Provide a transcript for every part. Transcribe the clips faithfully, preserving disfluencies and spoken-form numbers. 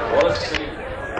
What a scene.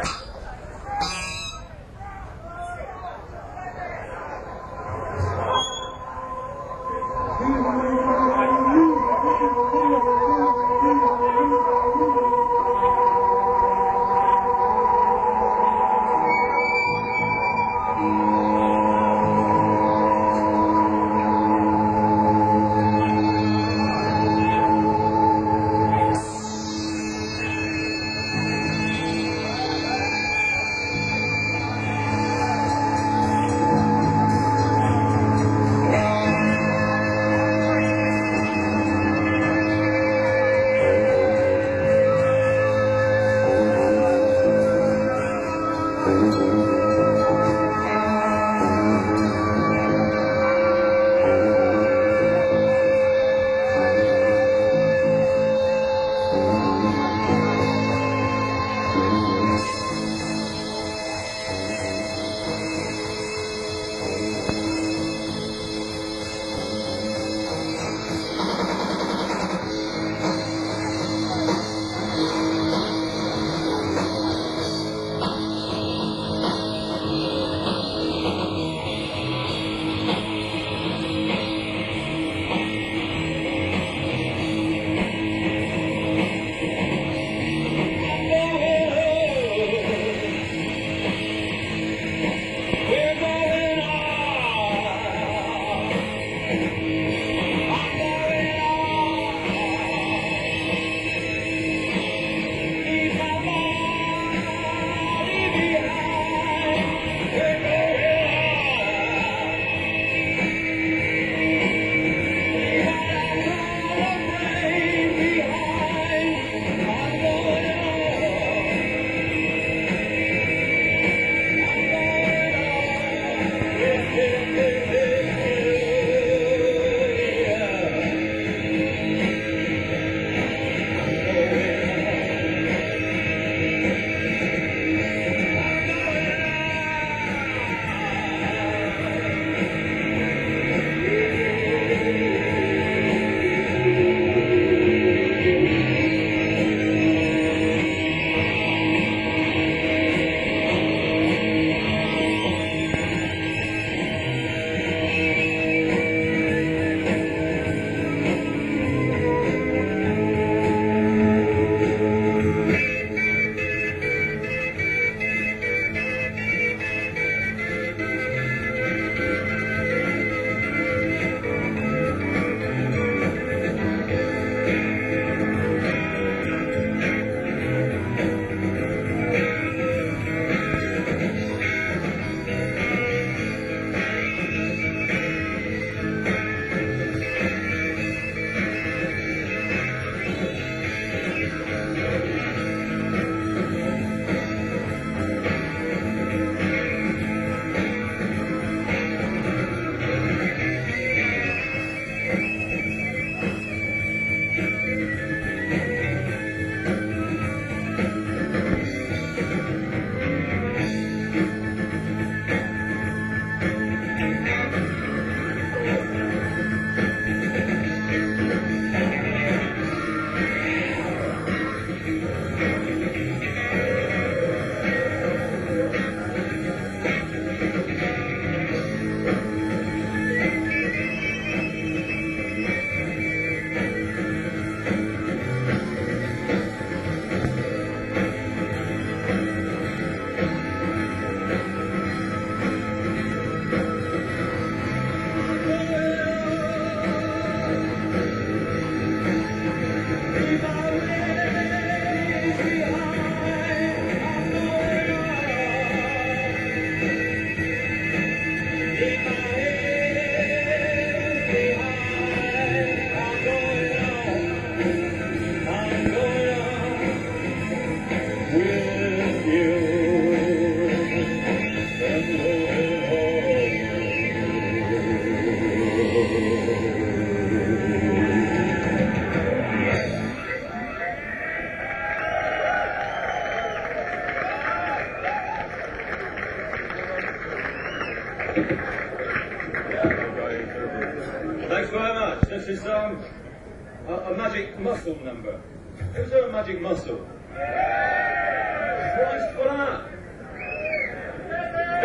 Thanks very much. This is um, a, a magic muscle number. Is there a magic muscle?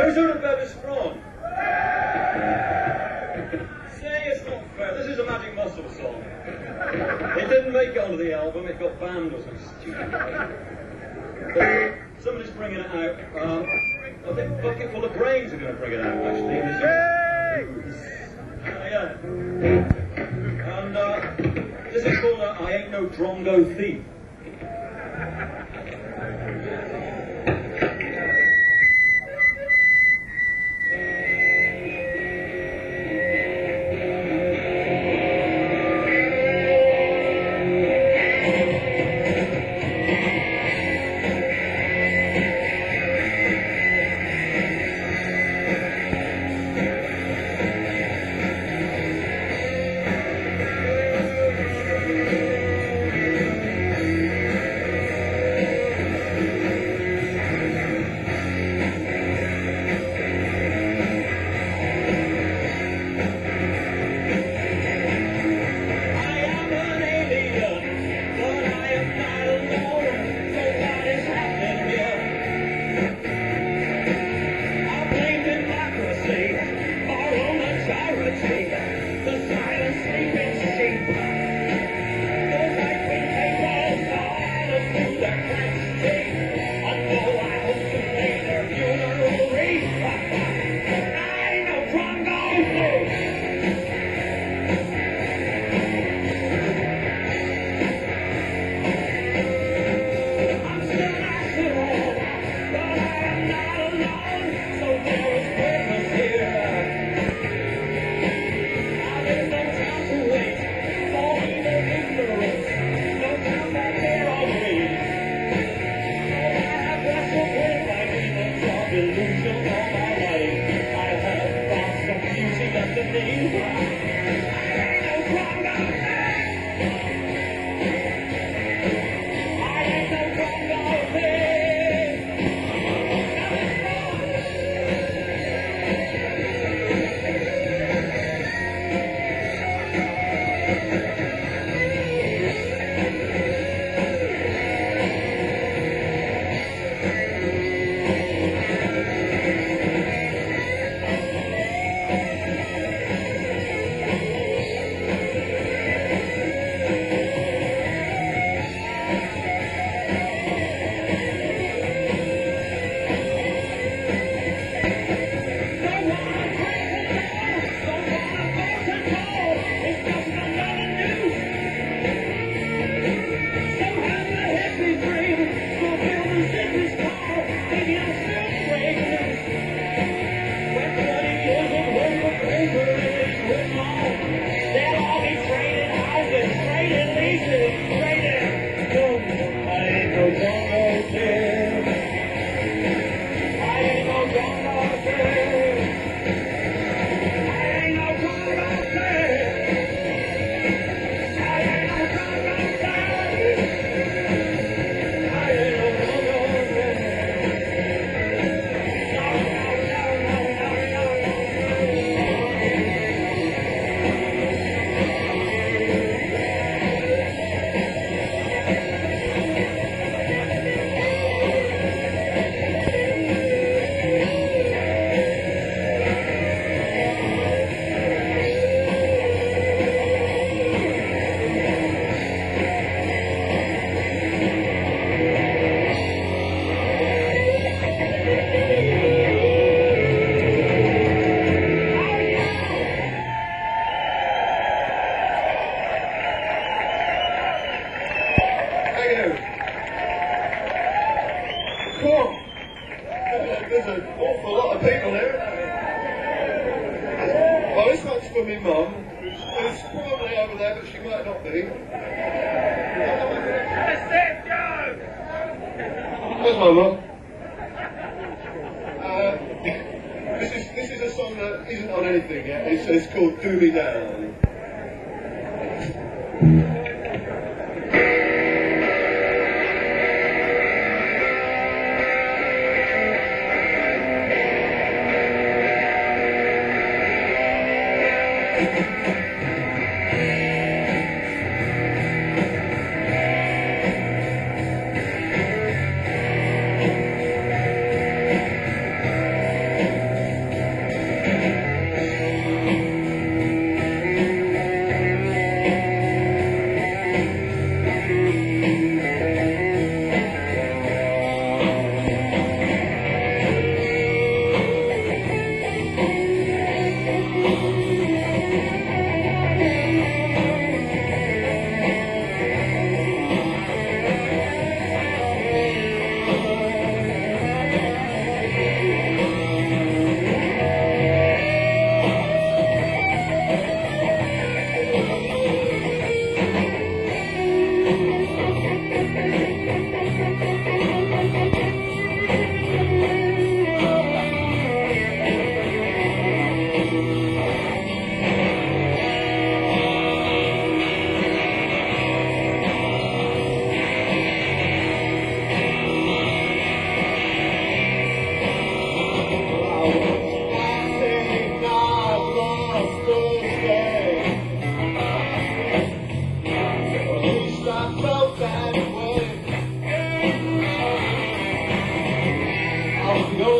Who's out of bed is from? Say it's not fair. This is a Magic Muscle song. It didn't make it onto the album. It got banned or some stupid. But somebody's bringing it out. Um, I think Bucketful of Brains are going to bring it out, actually. Uh, yeah. And uh, this is called uh, I Ain't No Drongo Thief.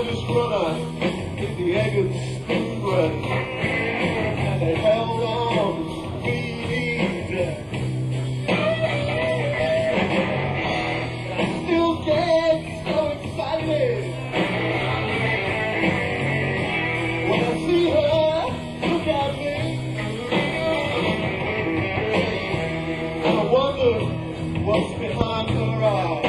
oldest brother hit the egg and spoon bread, and they held on being easy. I still get so excited when I see her look at me, and I wonder what's behind her eyes.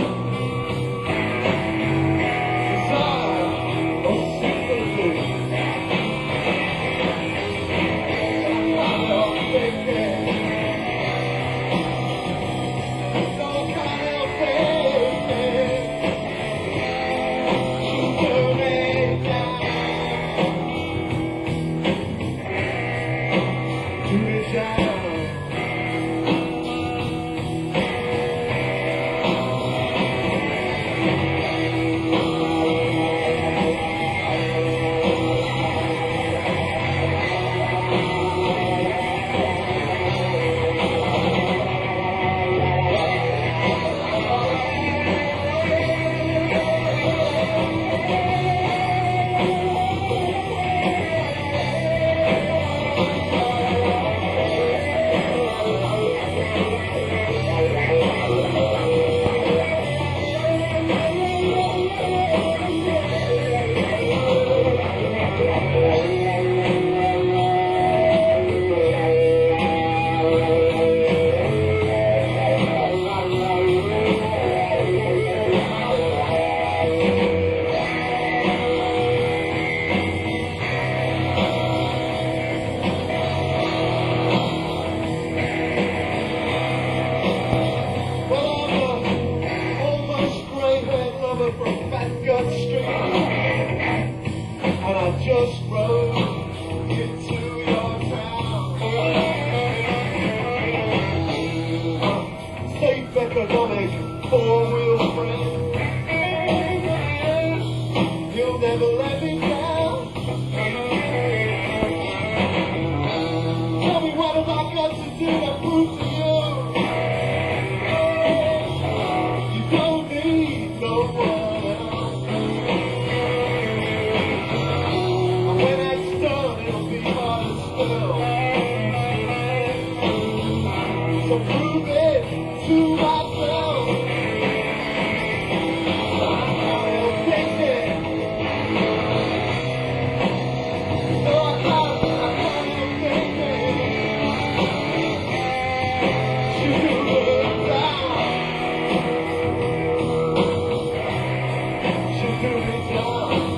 From Fat Gut Street, and I just rode into your town. Safe economic four-wheel friend, you'll never let me down. Tell me what have I got to do to prove to you you don't need no one. So prove it to myself. I'll take it. No, I can't, I can't take it. Shoot it down. Shoot it down.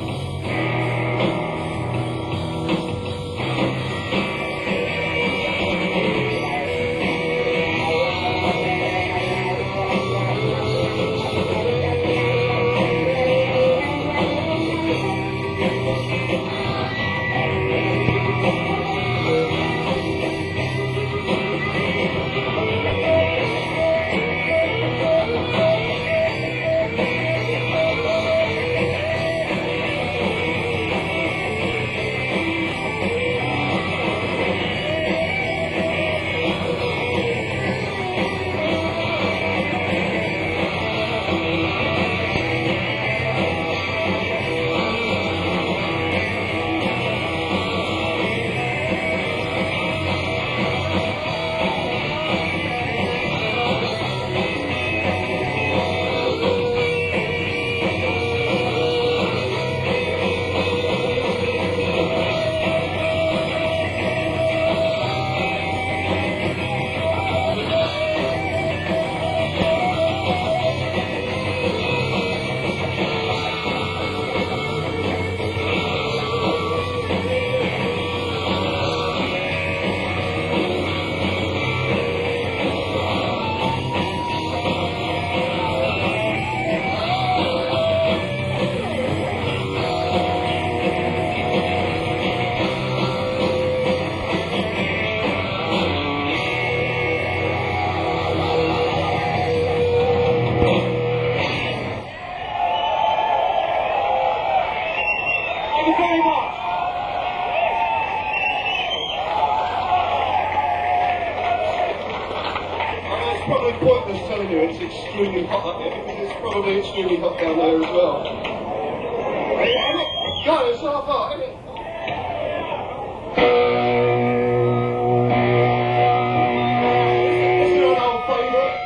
Probably pointless telling you it's extremely hot up here because it's probably extremely hot down there as well. Go, it's not far, isn't it? This is an old favourite.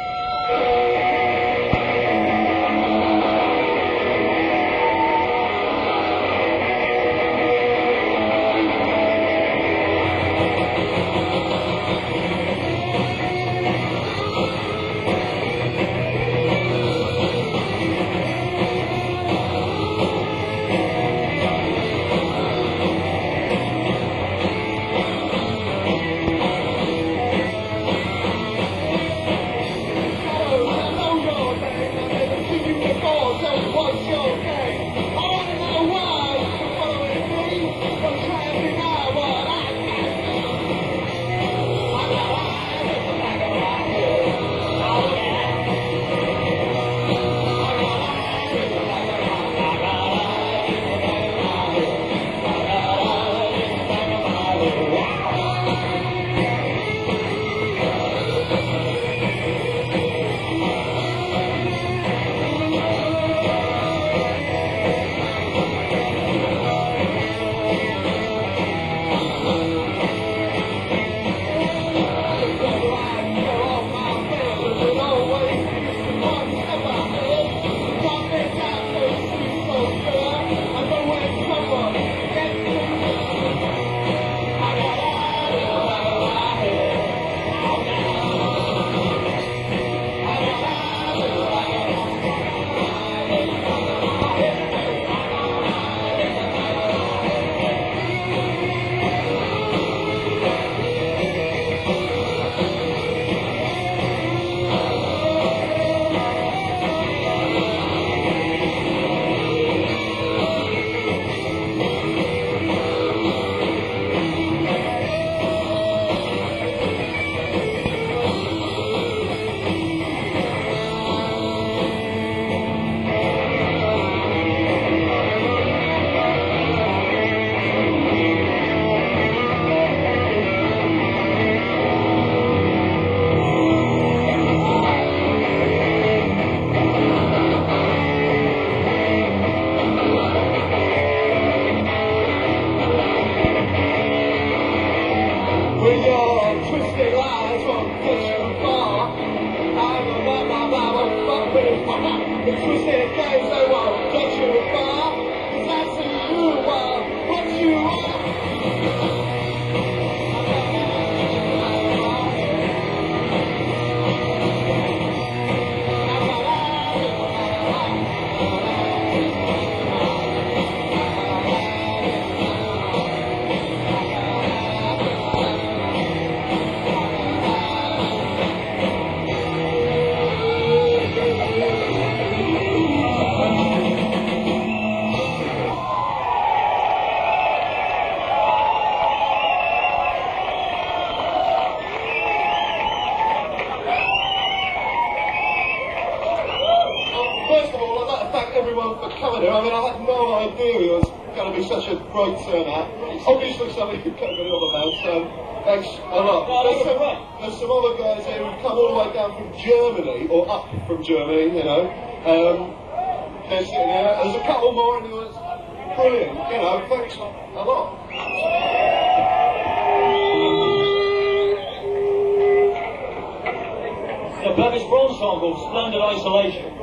With your twisted lies won't push you far. I'm a blah blah blah won't fuck with the twisted games they won't get you far. Cause that's who you are, what you are. First of all, I'd like to thank everyone for coming here. I mean, I had no idea it was going to be such a great turnout. Obviously, somebody could cut me on the mouth, so thanks a lot. There's some, there's some other guys here who've come all the way down from Germany, or up from Germany, you know. Um, they're sitting here. There's a couple more, and it was brilliant. You know, thanks a lot. The Bevis Bronze song called Splendid Isolation.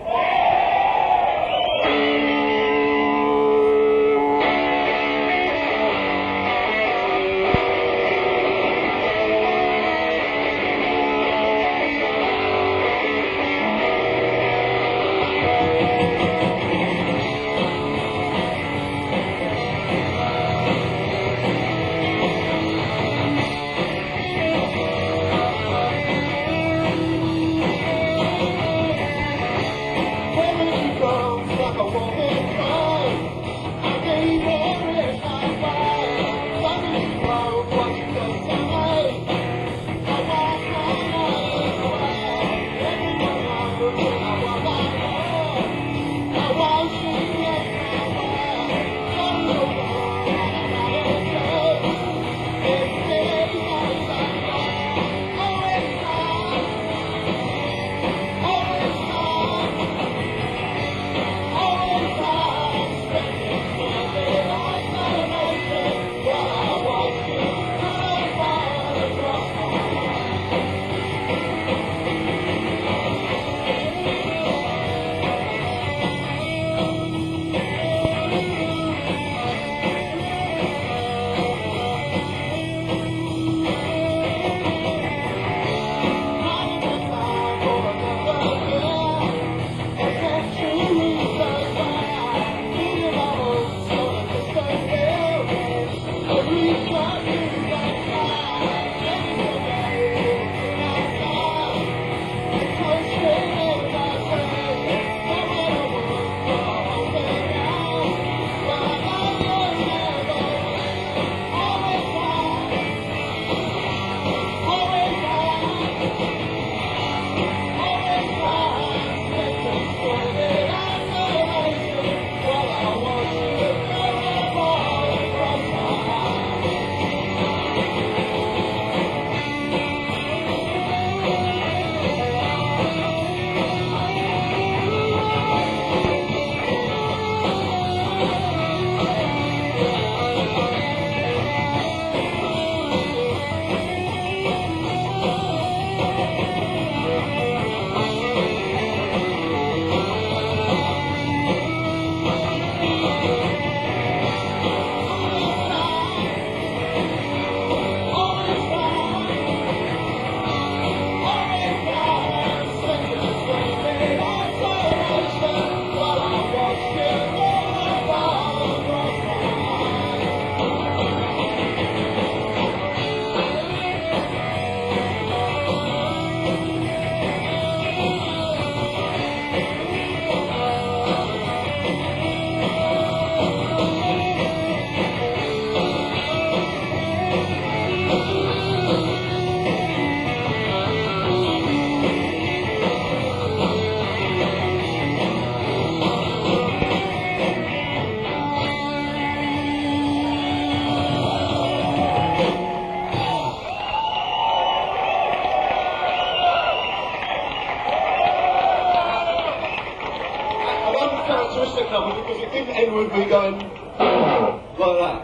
second half was because it didn't end with me going like that.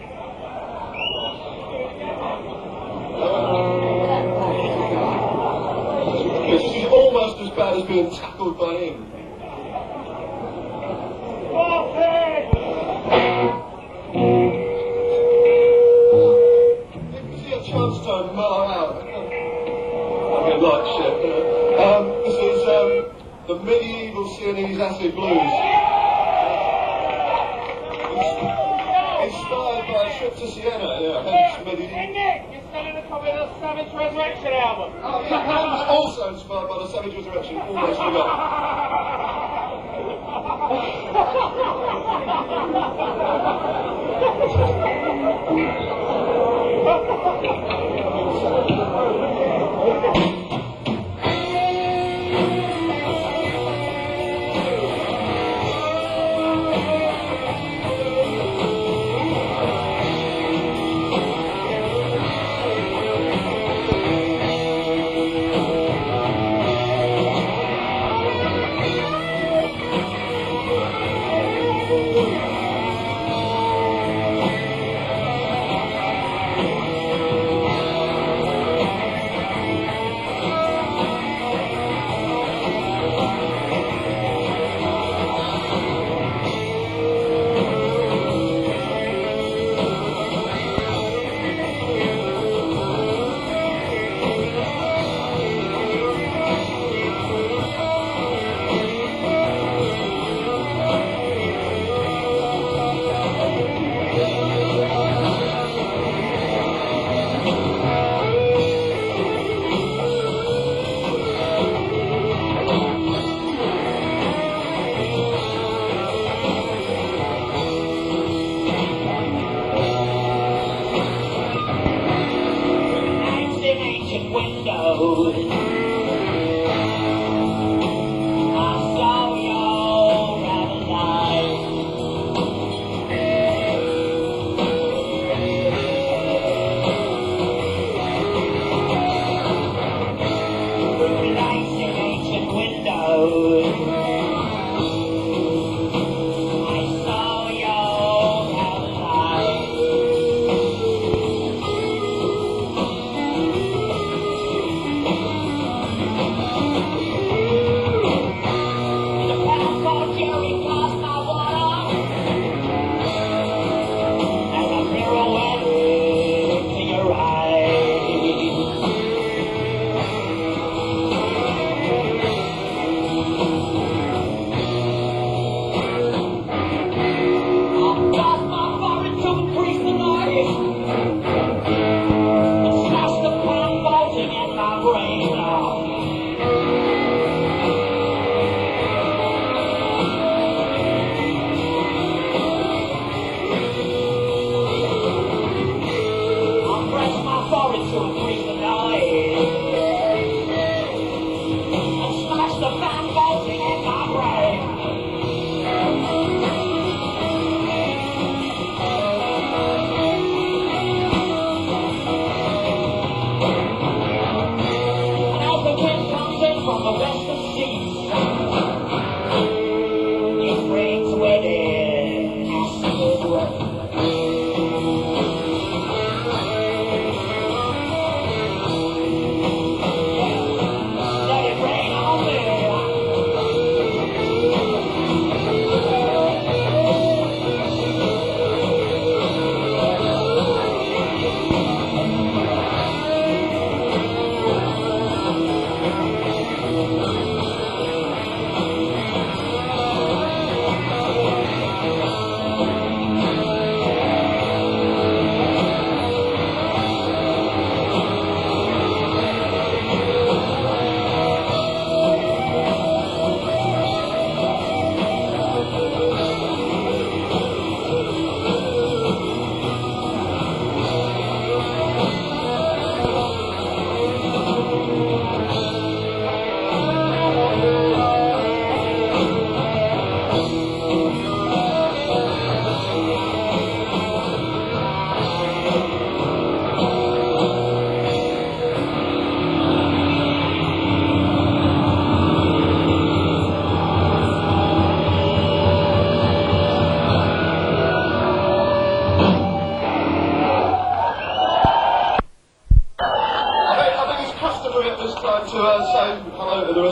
This is almost as bad as being tackled by him. Is he a chance to mellow out? I'm getting like shit. Um, this is um, the medieval Sienese acid blues. Inspired by a trip to Siena, yeah, hence medieval. You're selling a copy of the Savage Resurrection album. Oh, yeah, that was also inspired by the Savage Resurrection, almost forgot.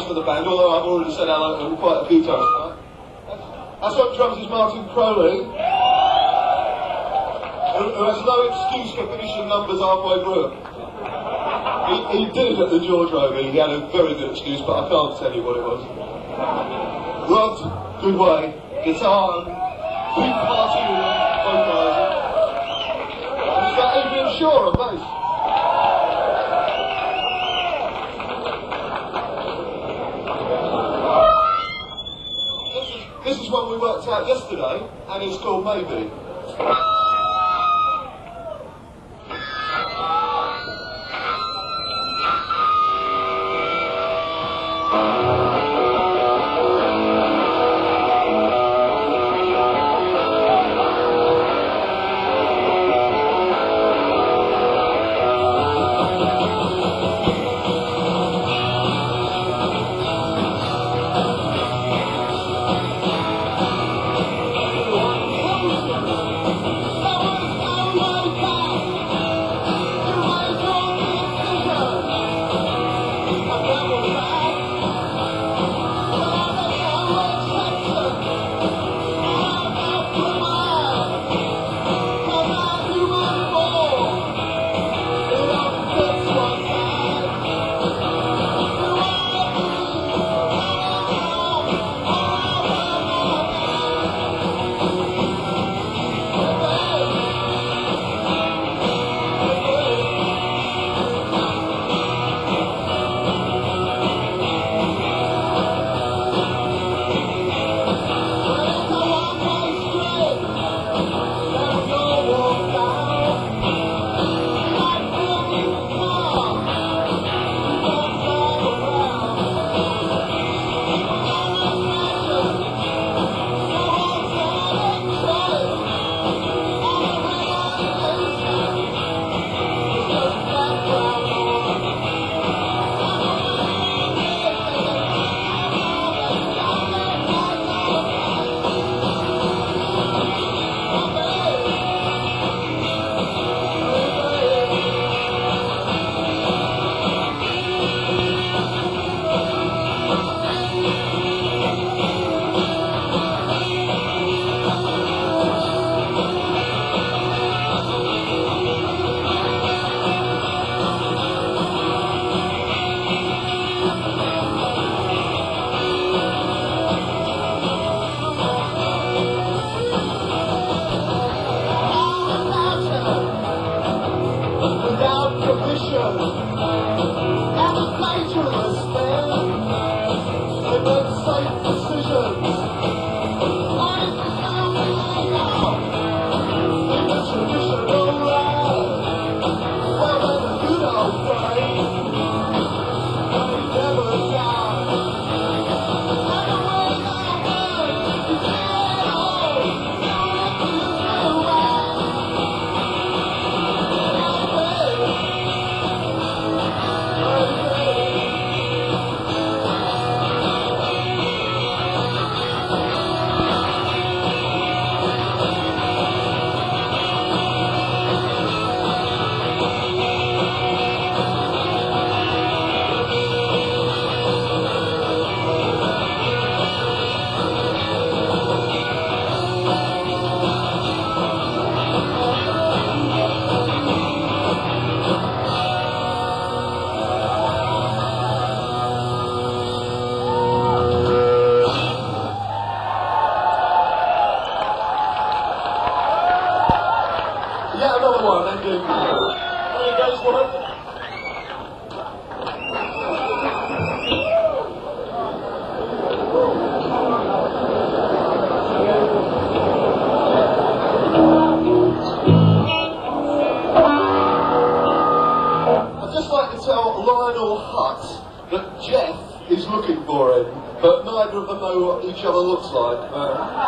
rest of the band, although I've already said hello to them quite a few times tonight. That's on drums is Martin Crowley, who, who has no excuse for finishing numbers halfway through. He, he did at the George Rover, he had a very good excuse, but I can't tell you what it was. Rod Goodway, guitar, big party vocaliser. And it's got Adrian Shaw on bass. This is one we worked out yesterday, and it's called Maybe. Each other looks like. Uh,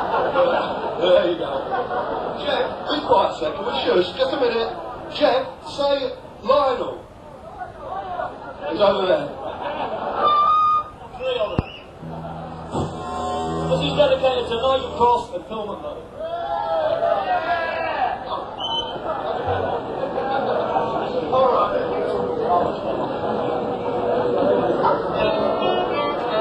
uh, there you go. Jeff, be quiet a second. We shush. Just a minute. Jeff, say Lionel. He's over there. Three of them. This is dedicated to Nigel Cross and Phil McMurray. All right.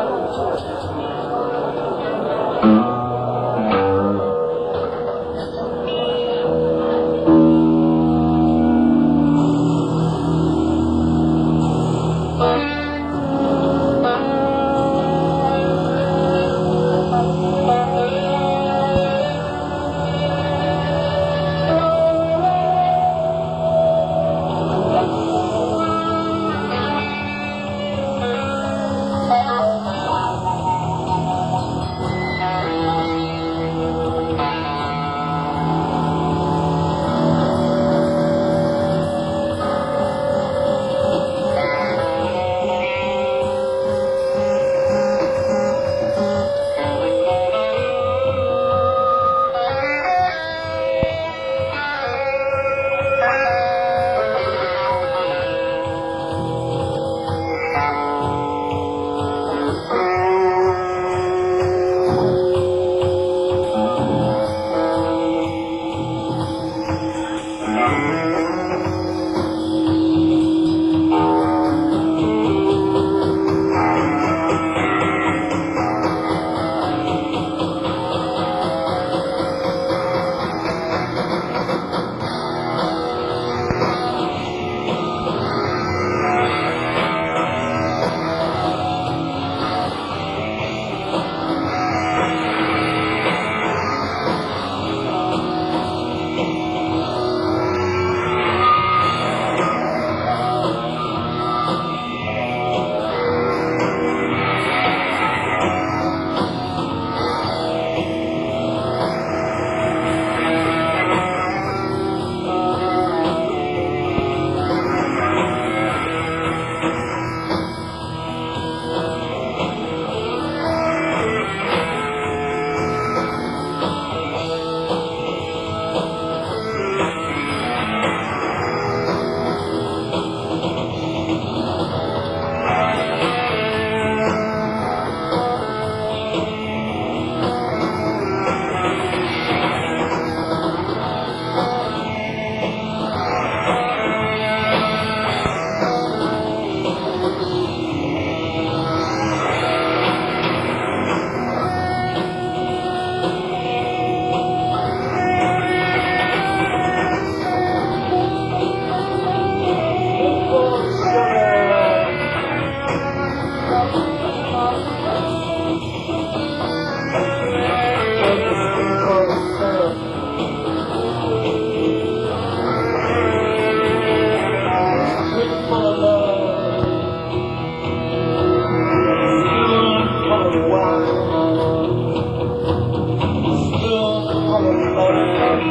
all alone,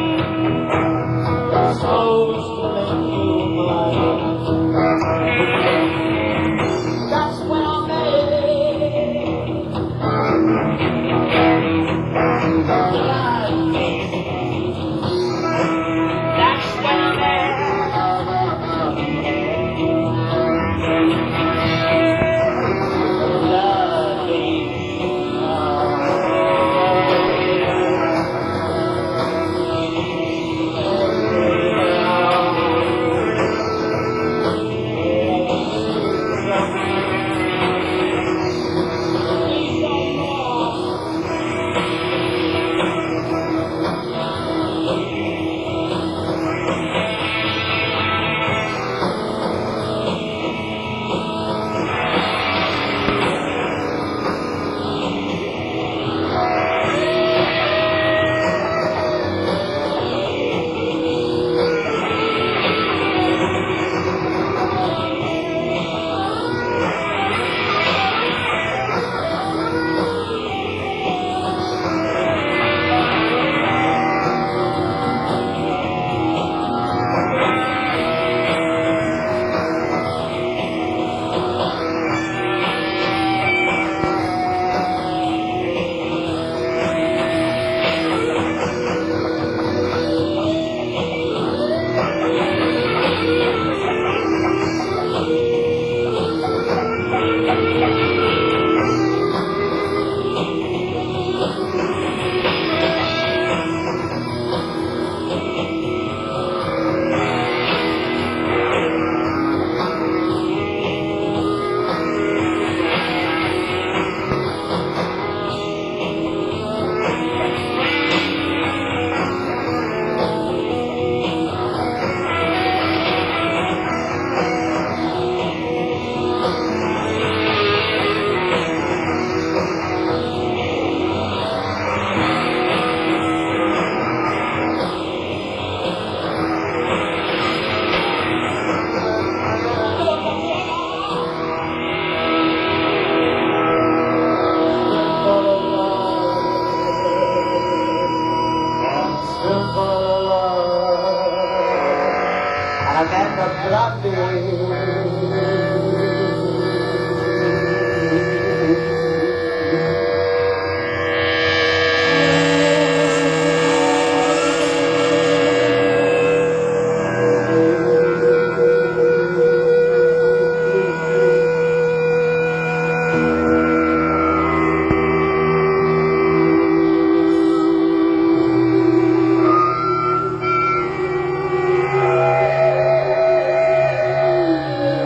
supposed to make you mine. That's when I made That's when I met Amanda Bradley.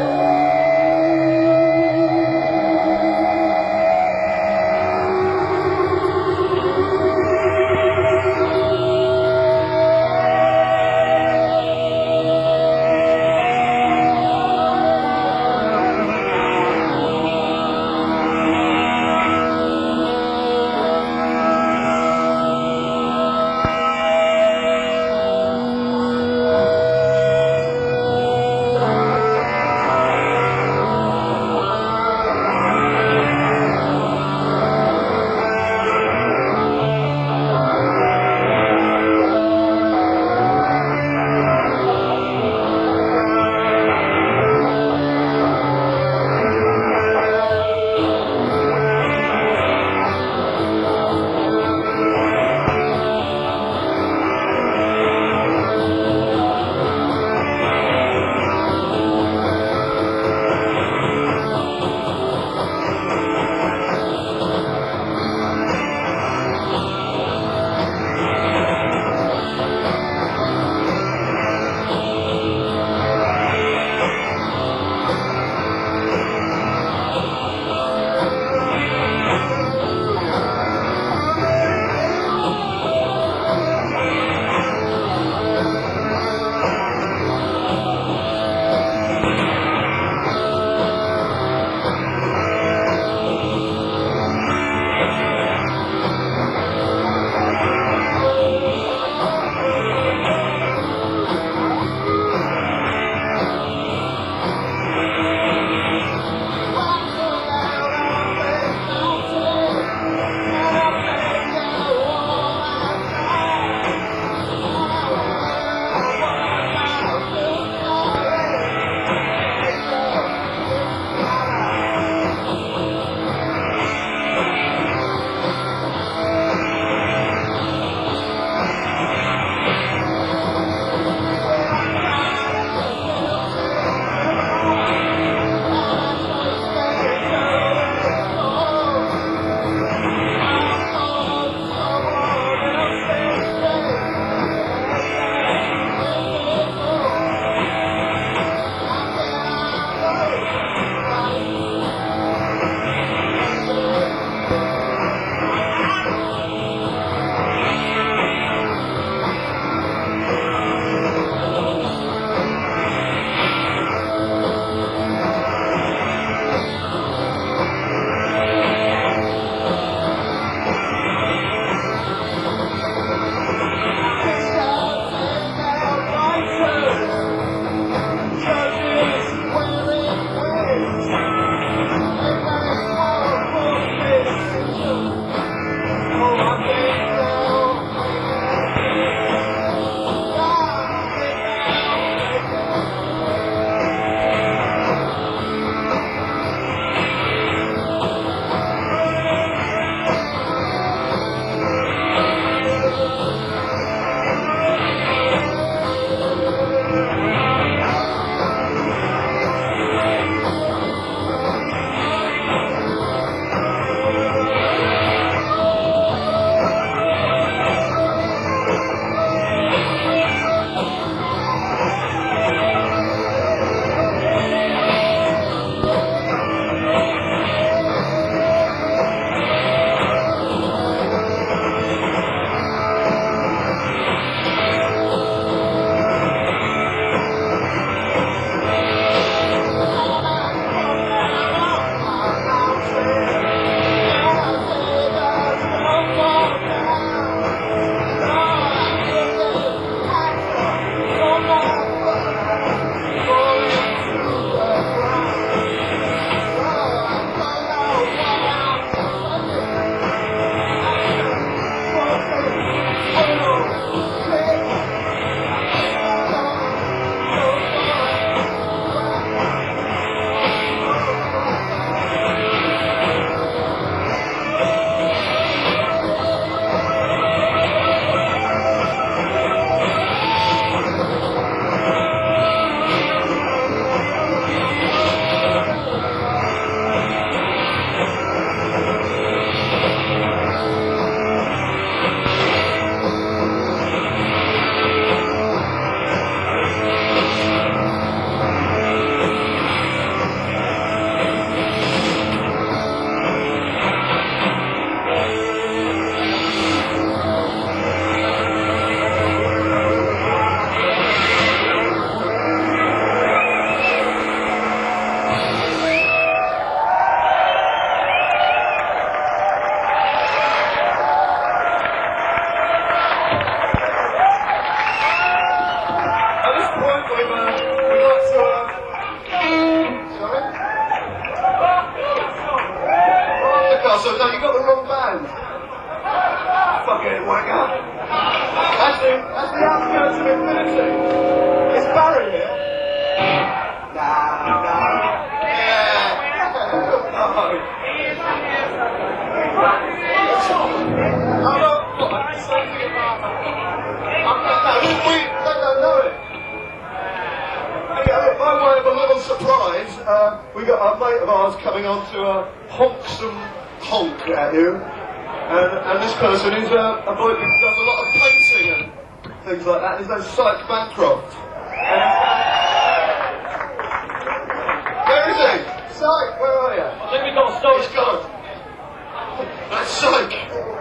mate of ours coming on to uh, honk some honk at you. And, and this person is uh, a boy who does a lot of painting and things like that. His name's Syke Bancroft. And, where is he? Syke, where are you? I think we got a story. He's gone. That's Syke.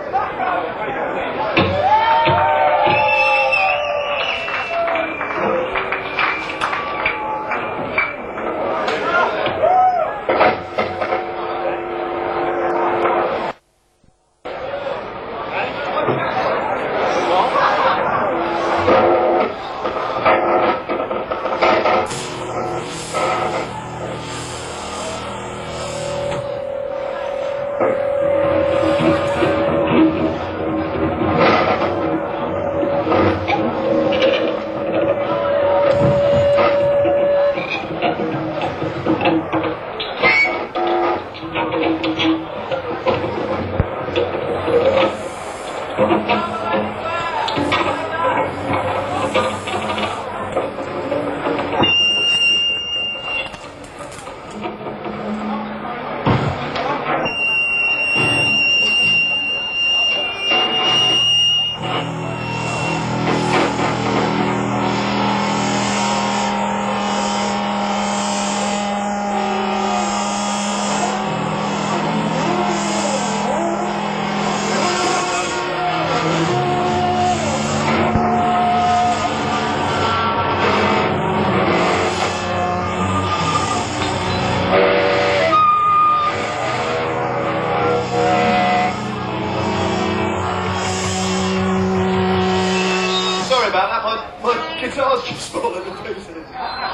Sorry about that, my, my guitar's just fallen to pieces.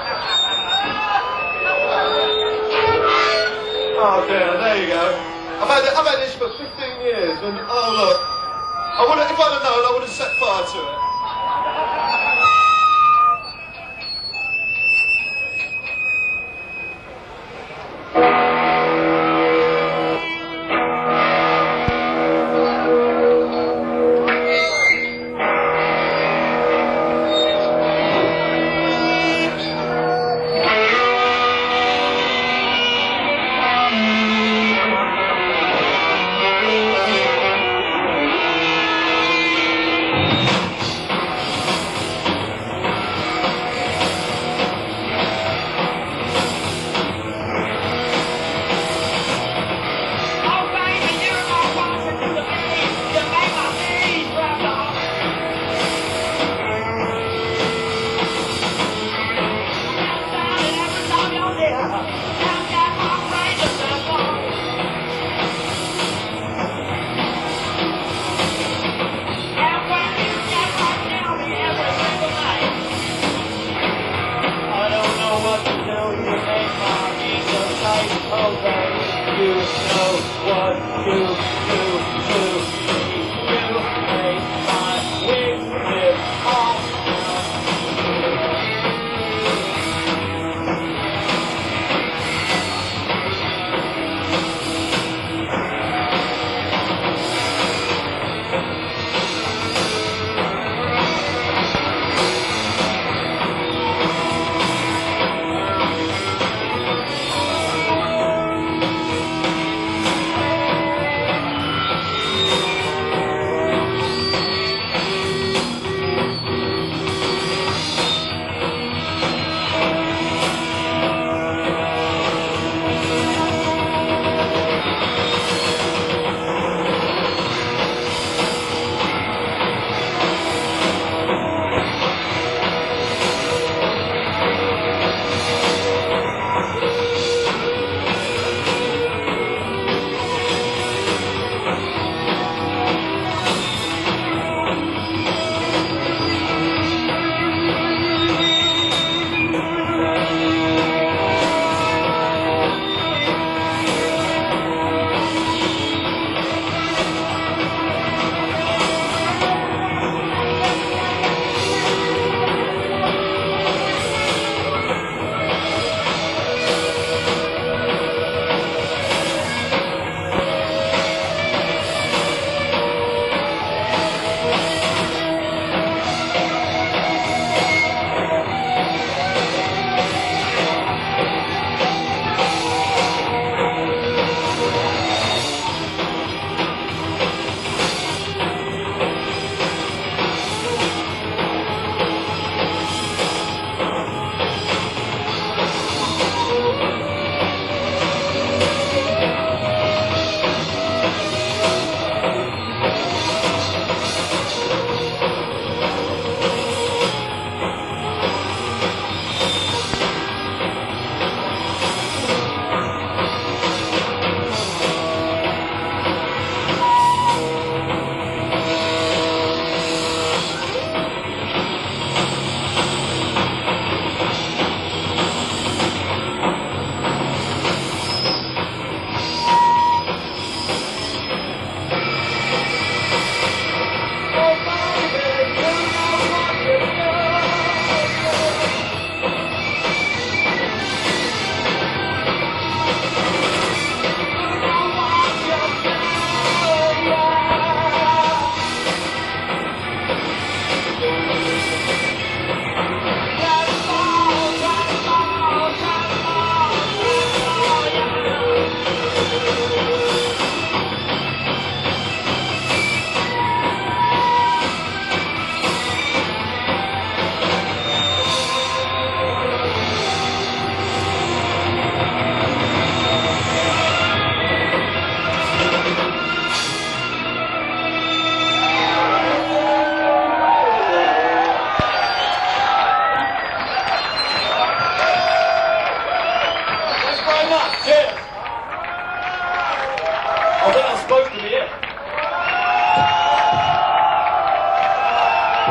Oh dear, there you go. I've had, I've had this for fifteen years and oh look, I would have, if I'd have known I would have set fire to it.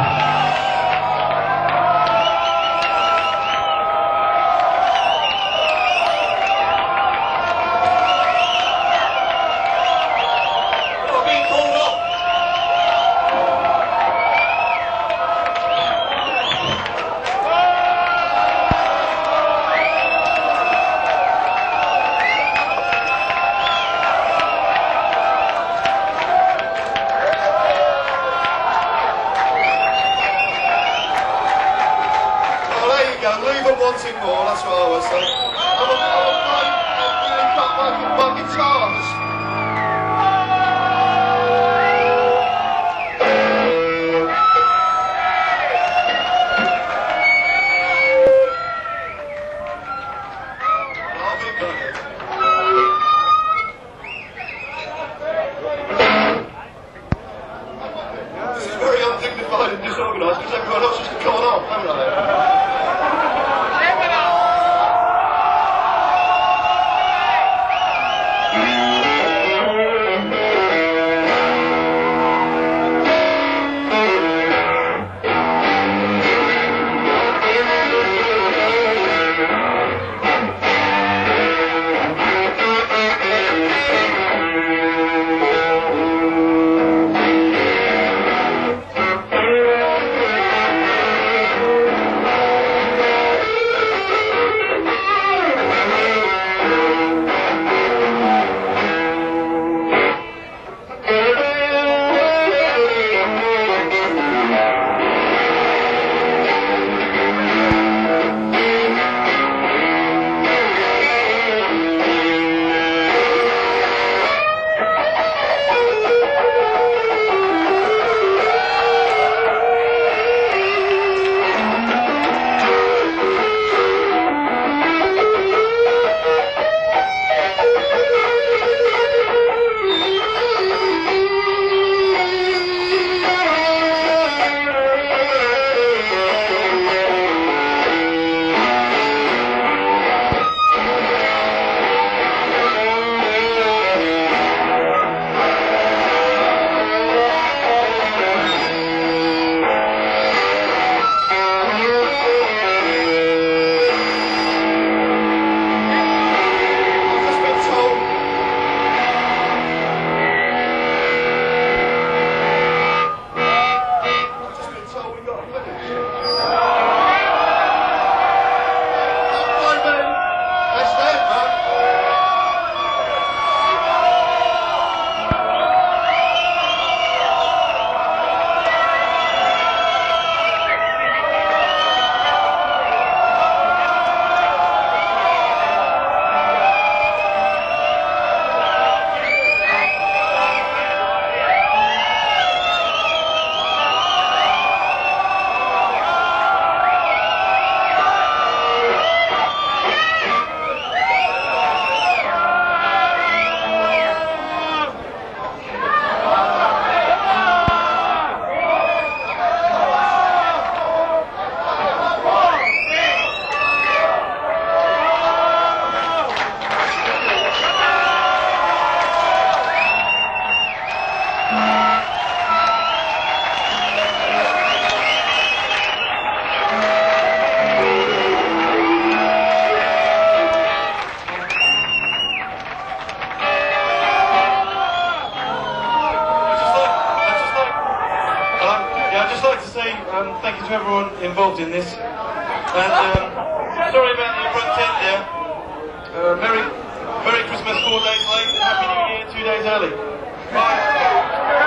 Leave them wanting more, that's what I was saying. I'm a, I'm a fine, I'm really cut my, my guitars. I'll be back. This is very undignified and disorganised because everyone else has gone off, haven't I? Um, thank you to everyone involved in this. And um, sorry about the abrupt end there. Uh, Merry, Merry Christmas four days late, Happy New Year two days early. Bye.